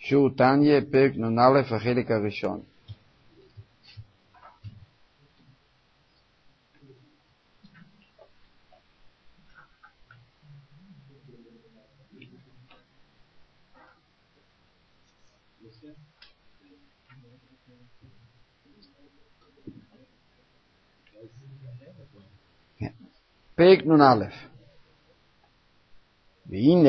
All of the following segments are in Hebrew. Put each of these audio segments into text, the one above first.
שיעור תניא, פרק נ"א, החלק הראשון. פרק נ"א. והנה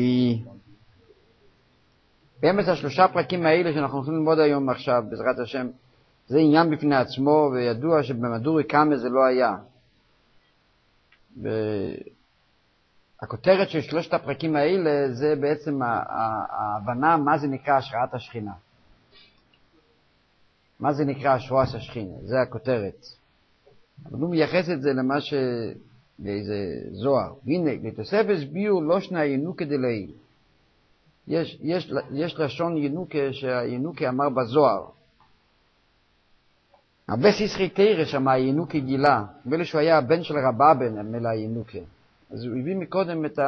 באמת השלושה פרקים האלה שאנחנו הולכים ללמוד היום עכשיו בעזרת השם, זה עניין בפני עצמו, וידוע שבמדורי קמא זה לא היה. הכותרת של שלושת הפרקים האלה זה בעצם ההבנה מה זה נקרא השראת השכינה, מה זה נקרא השראת השכינה, זה הכותרת. אבל הוא מייחס את זה למה באיזה זוהר. והנה, לתוספת ביור לא שנה ינוקה דלעיל. יש לשון ינוקה שהינוקה אמר בזוהר. הרבה סיסחי תירש אמר ינוקה גילה. ואלה שהוא היה הבן של רבאבן, מלה ינוקה. אז הוא הביא מקודם את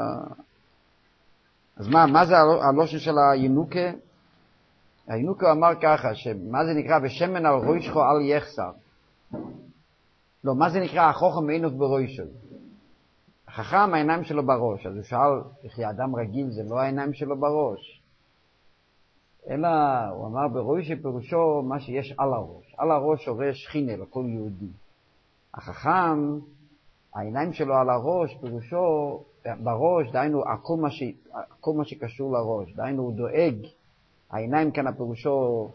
אז מה זה הלושן של הינוקה? הינוקה אמר ככה, שמה זה נקרא בשמן על ראשו אל יחסר. לא, מה זה נקרא החוכם עינוק בראשו? החכם העיניים שלו בראש. אז הוא שאל, איך האדם רגיל זה לא העיניים שלו בראש, אלא הוא אמר בראש פירושו מה שיש על הראש. על הראש שורה שכינה לכל יהודי. החכם העיניים שלו על הראש פירושו בראש, דהיינו כל מה שקשור לראש, דהיינו הוא דואג. העיניים כאן פירושו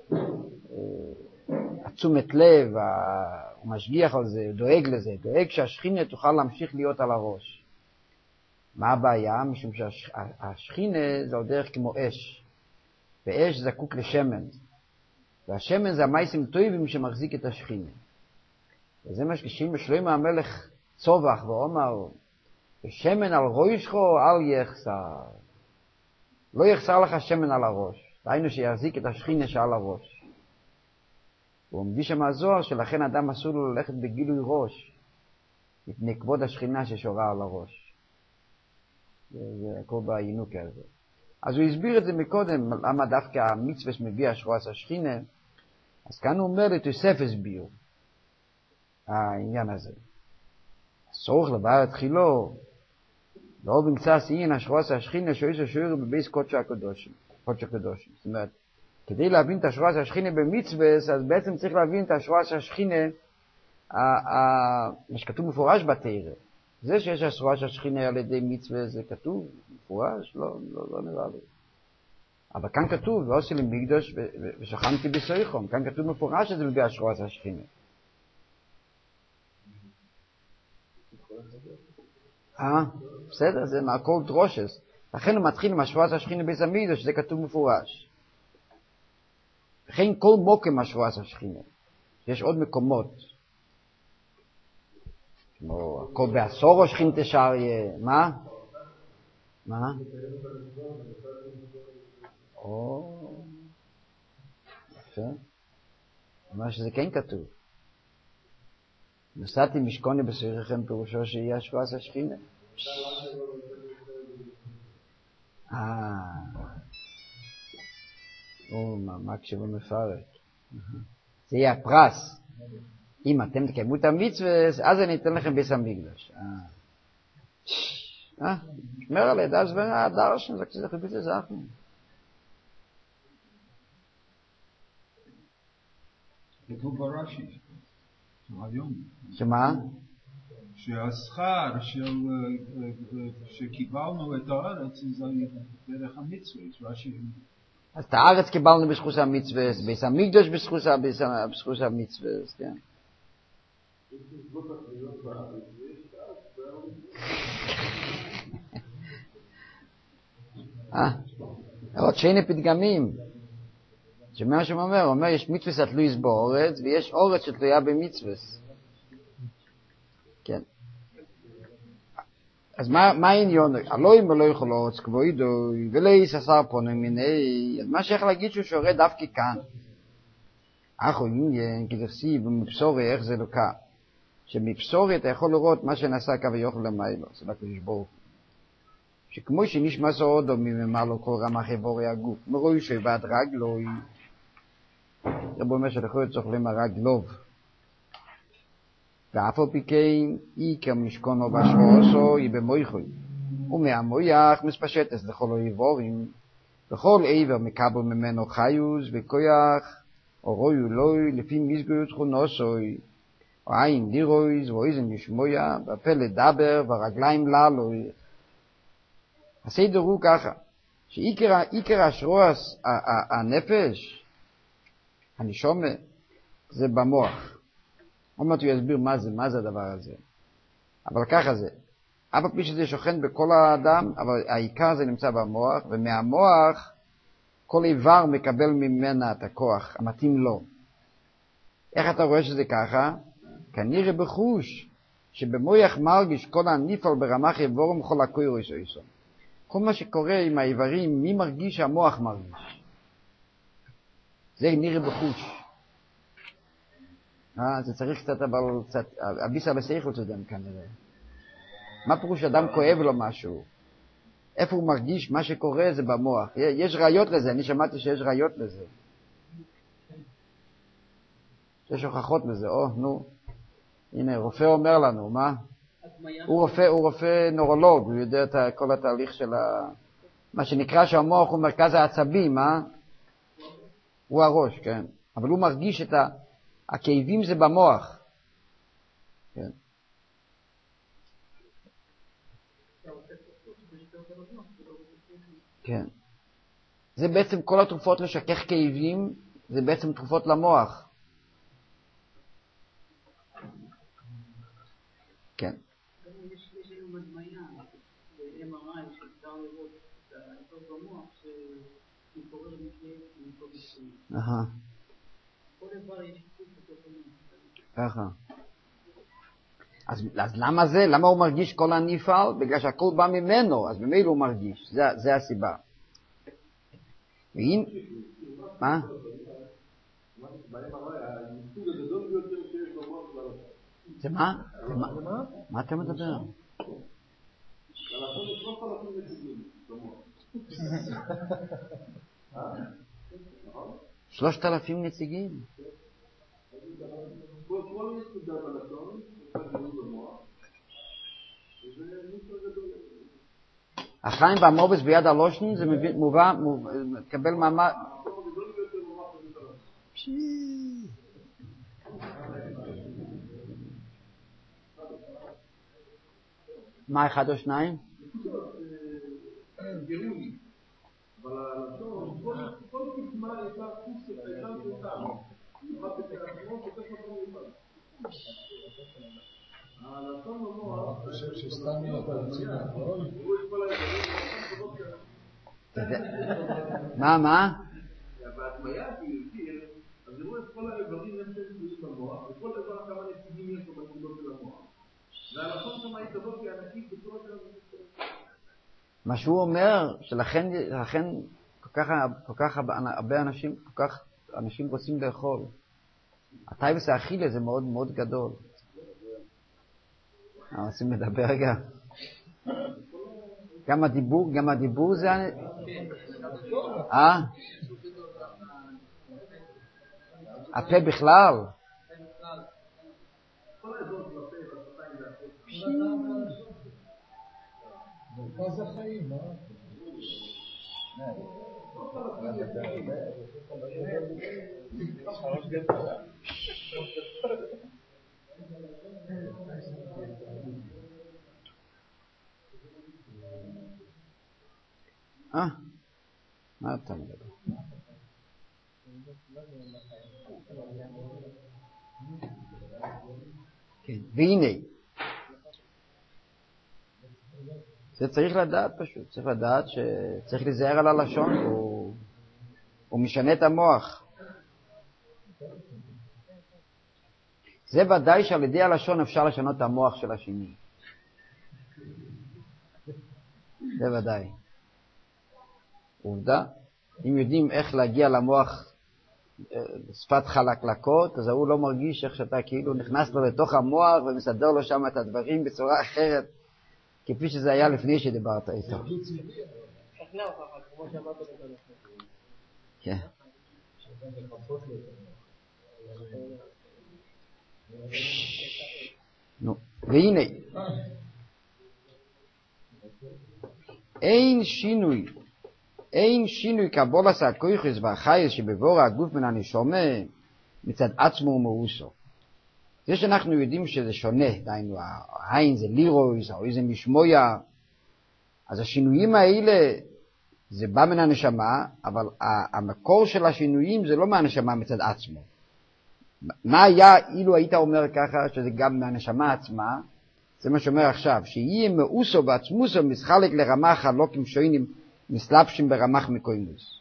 תשומת לב, הוא משגיח על זה, דואג לזה, דואג שהשכינה תוכל להמשיך להיות על הראש. מה הבעיה? משום שהשכינה זה עוד דרך כמו אש, ואש זקוק לשמן, והשמן זה המייסים טובים שמחזיק את השכינה. וזה מה שכשם שלמה המלך צובח ואומר, שמן על ראשך אל יחסר, לא יחסר לך שמן על הראש, דהיינו שיחזיק את השכינה שעל הראש. הוא מביא שם הזוהר שלכן אדם אסור לו ללכת בגילוי ראש מפני כבוד השכינה ששורה על הראש. זה הכל בעינוק הזה. אז הוא הסביר את זה מקודם, למה דווקא המצווה שמביא השראת השכינה. אז כאן הוא אומר לתוספת ביור העניין הזה. הצורך לבאר תחילו לא במצא עשיין השראת השכינה שאיזה שוער בבייס קודש הקדושים. זאת אומרת, כדי להבין את השראת השכינה במצווה, אז בעצם צריך להבין את השראת השכינה, מה שכתוב מפורש בתורה. זה שיש השראת השכינה על ידי מצווה, זה כתוב מפורש? לא נראה לי. אבל כאן כתוב, ועושה לי מקדוש ושכנתי בסויכום. כאן כתוב מפורש שזה מביא השראת השכינה. בסדר, זה מהכל דרושס. לכן הוא מתחיל עם השראת השכינה בית המקדוש, שזה כתוב מפורש. וכן כל מוקם השראת השכינה. יש עוד מקומות. כמו הכל בעשור שכינתה שריה. מה? יפה. אומר שזה כן כתוב. נוסעתי משכונה בסויכם פירושו שיהיה השראת השכינה. מה כשבו מפרק? זה יהיה הפרס. אם אתם תקיימו את המצווה, אז אני אתן לכם בית המקדוש. שמר על ידה זברה, דרשן, זה כזה חיבית לזה אחנו. כתוב ברש"י, היום. שמה? שהשכר שקיבלנו את הארץ זה דרך המצווה, רש"י. אז את הארץ קיבלנו בזכות המצווה, בית המקדוש בזכות המצווה, כן. עוד שני פתגמים. שמה שהוא אומר, יש מצווה שתלויס באורץ, ויש אורץ שתלויה במצווה. כן. אז מה העניין? אלוהים ולא יכול אורץ כבודו, ולא יססר פונים מיני. אז מה שייך להגיד שהוא שורה דווקא כאן? אחו עניין, כדרסי ומבשורי, איך זה לוקה? שמבשורי אתה יכול לראות מה שנעשה כביכול למיילו, זה לקדוש ברוך הוא. שכמו שנשמע סעודו ממלו כל רמ"ח איבורי הגוף, מראשו ועד רגלוי, רבו אומר שלכל צוכלים הרגלוב, ואף על פי כן עיקר משכונו בשרוסו היא במויכוי, ומהמויח מספשטס לכל האיבורים, וכל עבר מקבל ממנו חיוס וכויח, או רויו לוי לפי מסגויות תכונוסוי, או עין דירויז ואוזן ישמויה, והפה לדבר והרגליים ללוי. הסדר הוא ככה, שעיקר השרוס הנפש, הנשומה, זה במוח. עוד מעט הוא יסביר מה זה הדבר הזה. אבל ככה זה. אף על פי שזה שוכן בכל האדם, אבל העיקר זה נמצא במוח, ומהמוח כל איבר מקבל ממנה את הכוח המתאים לו. איך אתה רואה שזה ככה? כנראה בחוש שבמוח מרגיש כל הנפעל ברמ"ח איבורים וכל הקוירוס איסו. כל מה שקורה עם האיברים, מי מרגיש? המוח מרגיש. זה נראה בחוש. זה צריך קצת, אבל קצת, אביסה בסייכות אדם כנראה. מה פירוש אדם כואב לו משהו? איפה הוא מרגיש? מה שקורה זה במוח. יש ראיות לזה, אני שמעתי שיש ראיות לזה. יש הוכחות לזה, נו. הנה, רופא אומר לנו, מה? הוא רופא נורולוג, הוא יודע את כל התהליך של מה שנקרא שהמוח הוא מרכז העצבים, הוא הראש, כן. אבל הוא מרגיש את הכאבים זה במוח. כן. כן. זה בעצם כל התרופות לשכך כאבים, זה בעצם תרופות למוח. כן. יש לנו מדמיה, ב-MRI, שאפשר לראות את האזור במוח, שמתעורר מכל בשביל. כל דבר יש טיפול בתוך המוח. ככה. אז למה זה? למה הוא מרגיש כל הנפעל? בגלל שהכל בא ממנו, אז ממילא הוא מרגיש. זה הסיבה. והנה, מה? זה מה? מה אתה מדבר? 3,000 נציגים. החיים והמובס ביד הלושני זה מובא, מקבל מעמד. מה, 1 או 2? גרוני. אבל הלשון, כל כתמה הייתה חוץ של חייטן שלטן. במיוחד בתיאטרון שתכף לא מיוחד. הלשון במוח... אני חושב שסתם אתה יוצאים מהאחרון. תראו את כל האיברים. מה? בהדמיה שהזכיר, אז תראו את כל האיברים הם שתלויים במוח, וכל דבר כמה נציגים יש לו בנקודות של המוח. והלשון שם היא כזאת ענקית בצורה של... מה שהוא אומר, שלכן כל כך הרבה אנשים רוצים לאכול. הטייבס האכילה זה מאוד מאוד גדול. רוצים לדבר רגע. גם הדיבור זה... הפה בכלל? מרכז החיים, מה? מה אתה מדבר? כן, והנה זה צריך לדעת פשוט, צריך לדעת שצריך להיזהר על הלשון, הוא משנה את המוח. זה ודאי שעל ידי הלשון אפשר לשנות את המוח של השני. זה ודאי. עובדה, אם יודעים איך להגיע למוח שפת חלקלקות, אז הוא לא מרגיש איך שאתה כאילו נכנס לו לתוך המוח ומסדר לו שם את הדברים בצורה אחרת. כפי שזה היה לפני שדיברת איתו. שכנע אותך, כמו שאמרת בזה. כן. נו, והנה, אין שינוי קבולת הכוחות והחיות שבבורא הגוף מן הנשמה מצד עצמו ומאוסו. זה שאנחנו יודעים שזה שונה, דהיינו, העין זה לירויס, האוי זה משמויה, אז השינויים האלה זה בא מן הנשמה, אבל המקור של השינויים זה לא מהנשמה מצד עצמו. מה היה אילו היית אומר ככה שזה גם מהנשמה עצמה? זה מה שאומר עכשיו, שיהיה מאוסו ועצמוסו מסחלק לרמח חלוקים שוינים מסלבשים ברמח מקוימוס.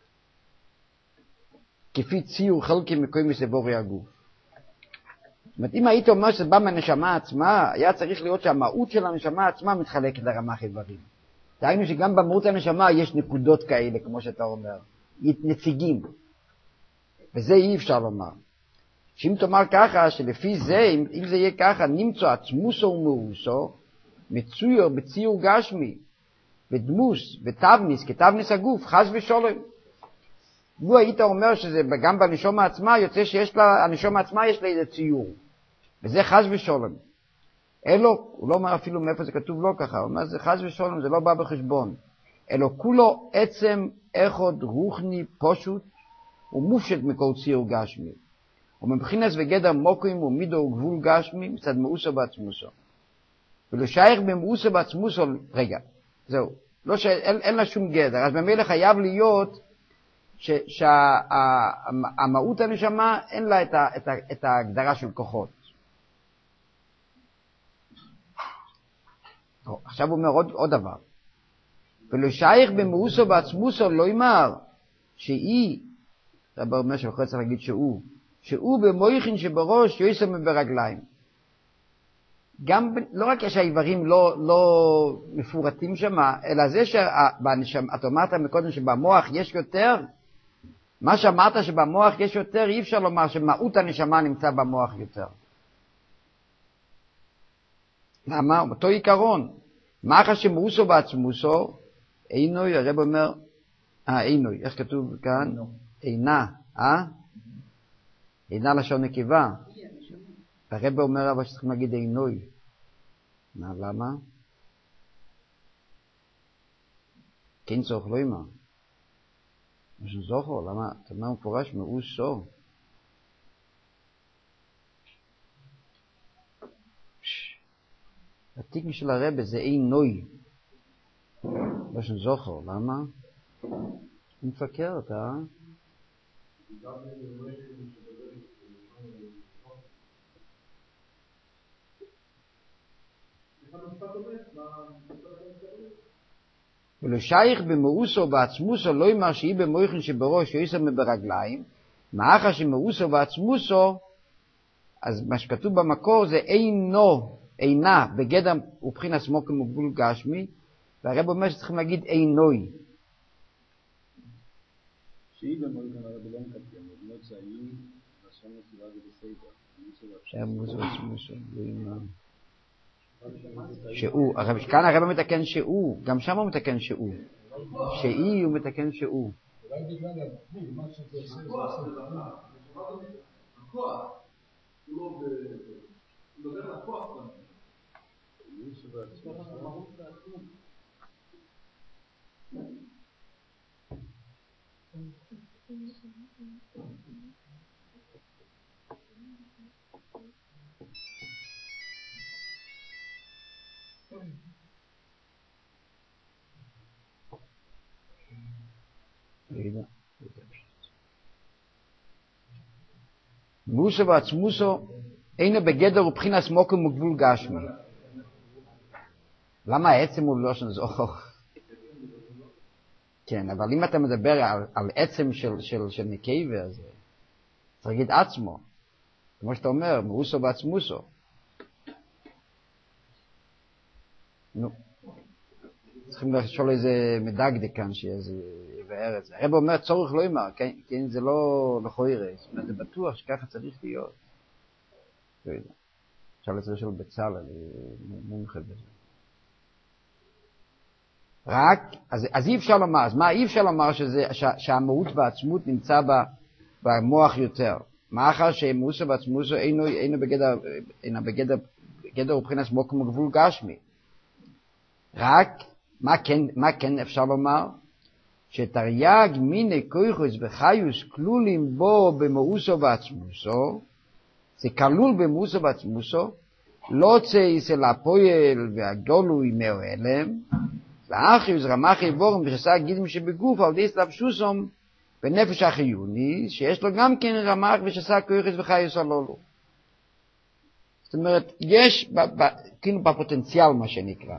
כפי ציור חלקים מקוימוס לבורי הגוף. זאת אומרת, אם היית אומר שזה בא מהנשמה עצמה, היה צריך להיות שהמהות של הנשמה עצמה מתחלקת לרמח איברים. דהיינו שגם במהות הנשמה יש נקודות כאלה, כמו שאתה אומר, נציגים. וזה אי אפשר לומר. שאם תאמר ככה, שלפי זה, אם זה יהיה ככה, נמצא עצמוסו ומאוסו, מצויר בציור גשמי, ודמוס ותבניס, כתבניס הגוף, חס ושולם. לו היית אומר שזה גם בנשמה עצמה, יוצא שיש לה, הנשמה עצמה יש לה איזה ציור. וזה חס ושולם. אלו, הוא לא אומר אפילו מאיפה זה כתוב לא ככה, הוא אומר זה חס ושולם, זה לא בא בחשבון. אלו כולו עצם אחד רוחני פשוט, ומופשט מכל ציור גשמי. ומבחינס וגדר מוקרים ומידו וגבול גשמי מצד מאוסו בעצמוסו. ולשייך במאוסו בעצמוסו, רגע, זהו, לא אין לה שום גדר, אז במילא חייב להיות שהמהות הנשמה אין לה את ההגדרה של כוחות. עכשיו הוא אומר עוד דבר. ולשייך במאוסו בעצמוסו לא אמר שהיא, רב אומר שלכו צריך להגיד שהוא במויכין שבראש יויסם ברגליים. גם לא רק שהאיברים לא מפורטים שם, אלא זה שאתה אמרת מקודם שבמוח יש יותר, מה שאמרת שבמוח יש יותר, אי אפשר לומר שמהות הנשמה נמצא במוח יותר. למה? אותו עיקרון. מה שמאוסו בעצמוסו, אינוי, הרב אומר, אינוי, איך כתוב כאן? אינה, אינה לשון נקבה. הרב אומר אבל שצריכים להגיד אינוי. למה? כן צורך לא אימה. משהו זוכר, למה? אתה אומר מפורש מאוסו. התיקן של הרב זה אינוי. משהו זוכר, למה? הוא מפקר אותה. ולשייך במאוסו בעצמוסו לא אמר שהיא במויכין שבראש יויסם ברגליים, מאחר שמאוסו בעצמוסו, אז מה שכתוב במקור זה אינה בגדר ובחינת מוקם וגבול גשמי, והרב אומר שצריכים להגיד אינוי. שהיא במויכין הרב לא מקטים, לבנות שהיא לשון נקבה זה בסדר. שהמאוסו בעצמוסו לא אמר שהוא, כאן הרב מתקן שהוא, גם שם הוא מתקן שהוא, שהיא הוא מתקן שהוא. אולי בגלל הגבול, מה שזה עושה, זה עושה הכוח, הוא לא מדבר על הכוח כאן. מאוסו ועצמוסו אינו בגדר ובחינת מוקם וגבול גשמי. למה העצם הוא לא של זוכר? כן, אבל אם אתה מדבר על עצם של נקבה, אז צריך להגיד עצמו. כמו שאתה אומר, מאוסו ועצמוסו. נו. צריכים לשאול איזה מדגדק כאן שזה יבאר את זה. הרב אומר צורך לא אמר, כן, זה לא לכוירה, זאת אומרת, זה בטוח שככה צריך להיות. לא יודע. אפשר לצריך של בצל, אני מומחה בזה. רק, אז אי אפשר לומר, אז מה אי אפשר לומר שהמהות והעצמות נמצא במוח יותר? מאחר שמוסו ועצמוסו אינו בגדר ובחינס מוקם וגבול גשמי. רק, מה כן אפשר לומר? שתרי"ג מיני כויחוס וחיוס כלולים בו במאוסו ועצמוסו, זה כלול במאוסו ועצמוסו, לא צייס אל הפועל והגדולוי מהעלם, לאחיוס רמח איבורם וחסה גידים שבגוף על די סלבשוסום בנפש החיוני, שיש לו גם כן רמח ושסה כויחוס וחיוס הלולו. זאת אומרת, יש כאילו בפוטנציאל מה שנקרא.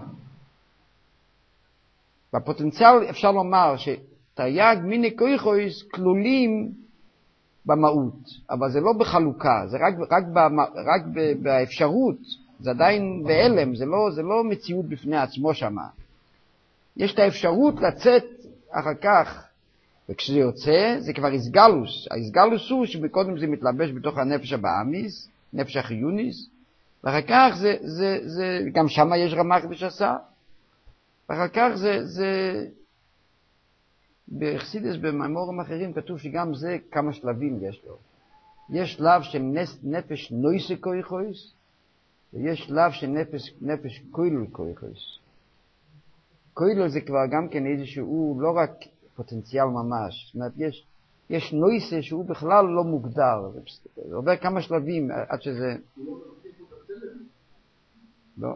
בפוטנציאל אפשר לומר שתרי"ג מיני כויחוס כלולים במהות, אבל זה לא בחלוקה, זה רק באפשרות, זה עדיין בהלם, זה לא מציאות בפני עצמו שמה. יש את האפשרות לצאת אחר כך, וכשזה יוצא זה כבר איסגלוס. האיסגלוס הוא שבקודם זה מתלבש בתוך הנפש הבאמיס, נפש החיוניס, ואחר כך זה גם שמה יש רמ"ח ושסה, ואחר כך זה בחסידס במאמרים אחרים כתוב שגם זה כמה שלבים יש לו. יש שלב של נפש נויסה כויחוס, ויש שלב של נפש קוילול כויחוס. קוילול זה כבר גם כן איזשהו לא רק פוטנציאל ממש, זאת אומרת יש נויסה שהוא בכלל לא מוגדר, זה עובר כמה שלבים עד שזה... לא.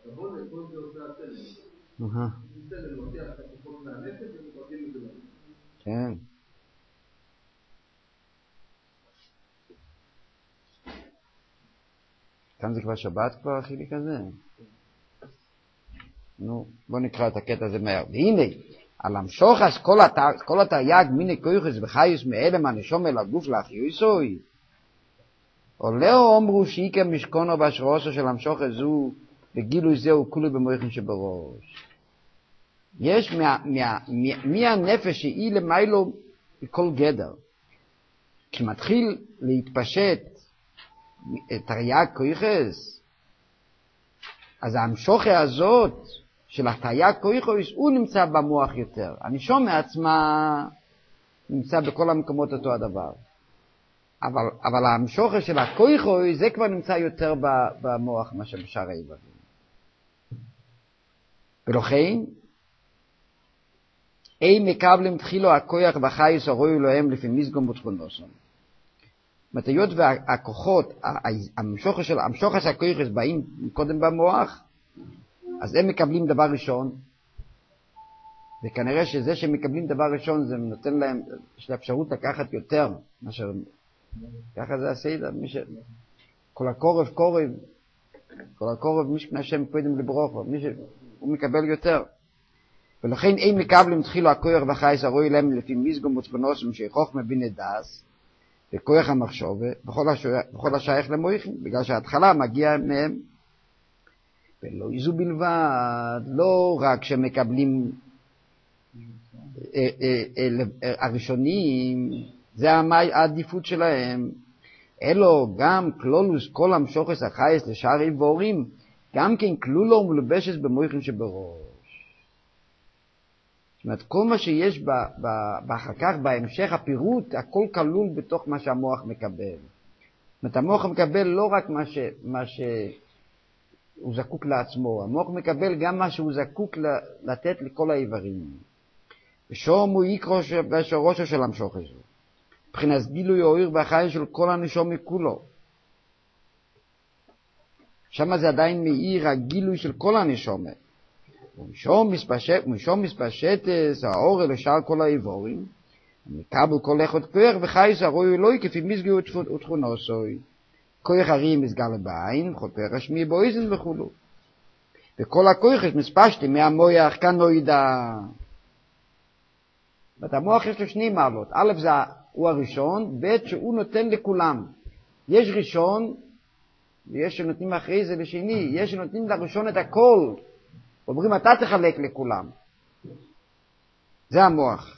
כן. כאן זה כבר שבת כבר החיליק הזה. נו, בוא נקרא את הקטע הזה מהר. והנה, על המשוחס כל התרי"ג מיני כויחוס וחיוס מאלם הנשום אל הגוף לאחיוסוי. עולהו אומרו שאיקר משכונו בהשראתו של המשוחס זו וגילוי זהו כולו במוחין שבראש. יש מהנפש שהיא למיילו בכל גדר. כשמתחיל להתפשט תרי"ג כויחוס, אז ההמשוכה הזאת של התרי"ג כויחוס הוא נמצא במוח יותר. הנשום מעצמה נמצא בכל המקומות אותו הדבר. אבל ההמשוכה של הכויחוס זה כבר נמצא יותר במוח מאשר בשאר האיברים. ולכן אין מקבלים תחילו הכוח והחייס הרואי להם לפי מסגום ותכונוסון. מתיות והכוחות, המשוחס של הכויחוס באים קודם במוח, אז הם מקבלים דבר ראשון, וכנראה שזה שהם מקבלים דבר ראשון זה נותן להם, יש לה אפשרות לקחת יותר מאשר, ככה זה הסיידה, כל הקורב משכן השם קודם לברוכו, הוא מקבל יותר. ולכן אין מקבלים תחילו הכוח והחייס הרואי להם לפי מסגום ותכונוסון שחוכמה בינה דאס, וכוח המחשוב, בכל השייך למוחין, בגלל שההתחלה מגיעה מהם. ולא איזו בלבד, לא רק שמקבלים הראשונים, זה העדיפות שלהם, אלו גם כלולוס כל המשוחס החייס לשאר איבורים, גם כן כלולו מלובשת במוחין שבראש. זאת אומרת, כל מה שיש אחר כך, בהמשך הפירוט, הכל כלול בתוך מה שהמוח מקבל. זאת אומרת, המוח מקבל לא רק מה שהוא זקוק לעצמו, המוח מקבל גם מה שהוא זקוק לתת לכל האיברים. ושום הוא יקרו בשורשו של המשוך הזה. מבחינת גילוי האור והחיים של כל הנשום מכולו. שם זה עדיין מאיר הגילוי של כל הנשום. ומשום מספשטס האור לשאר כל האיבורים, מקבל כל אחד כוח וחייס הרואי אלוהי כפי מסגי ותכונוסוי. כוח הרי מסגר לבעין, וכל כוח השמיע באוזן וכולו. וכל הכוח מספשתי מהמוח כנוידע. המוח יש לו שני מעלות. א' זה הוא הראשון, ב' שהוא נותן לכולם. יש ראשון, ויש שנותנים אחרי זה לשני, יש שנותנים לראשון את הכל. אומרים, אתה תחלק לכולם. זה המוח.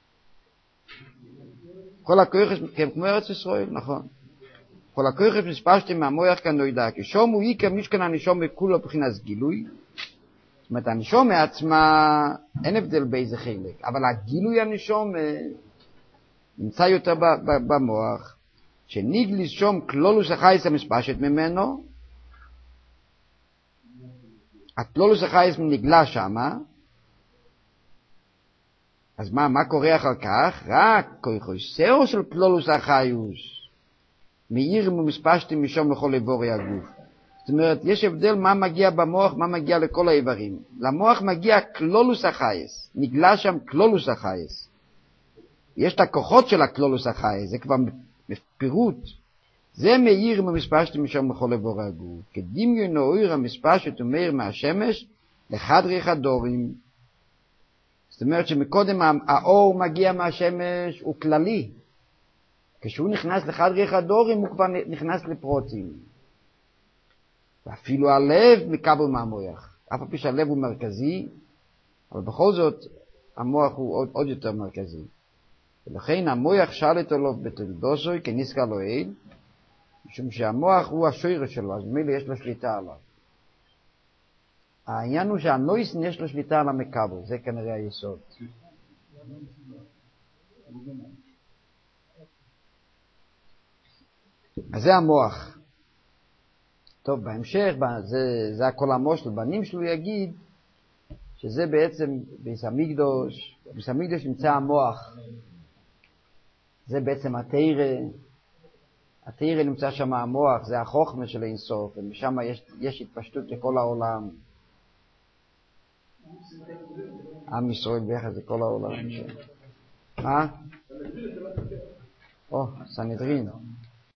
כל הכוח, כמו ארץ ישראל, נכון. כל הכוח מספשתי מהמוח כנוידע, כי שום הוא יקר משכן הנשום בכולו בחינת גילוי. זאת אומרת, הנשומה עצמה, אין הבדל באיזה חלק, אבל הגילוי הנשומה נמצא יותר במוח, שניגליס שום כלולוס החייס המספשת ממנו, הכלולוס החייס נגלה שמה, אז מה קורה אחר כך? רק כוחו של כלולוס החייס, מאיר ומספשתם משום לכל איבורי הגוף. זאת אומרת, יש הבדל מה מגיע במוח, מה מגיע לכל האיברים. למוח מגיע כלולוס החייס, נגלה שם כלולוס החייס. יש את הכוחות של הכלולוס החייס, זה כבר פירוט. זה מאיר ומספשתם משום לכל איבורי הגוף. כדמיון האור המספשת ומאיר מהשמש לחדרי חדורים. זאת אומרת שמקודם האור מגיע מהשמש הוא כללי. כשהוא נכנס לחדרי חדורים הוא כבר נכנס לפרוטים. ואפילו הלב מקבל מהמוח. אף על פי שהלב הוא מרכזי, אבל בכל זאת המוח הוא עוד יותר מרכזי. ולכן המוח שלט עליו בתולדוסוי כנזכר לו אל, משום שהמוח הוא השורש שלו, אז ממילא יש לו שליטה עליו. העניין הוא שהנויסן יש לו שליטה על המקבל, זה כנראה היסוד. אז זה המוח. טוב, בהמשך, זה הכל המושל, בנים שלו יגיד שזה בעצם ביס המקדוש נמצא המוח. זה בעצם התאירה נמצא שם המוח, זה החוכמה של אינסוף, ומשם יש התפשטות לכל העולם. עם ישראל ביחד זה כל העולם. מה? סנהדרין.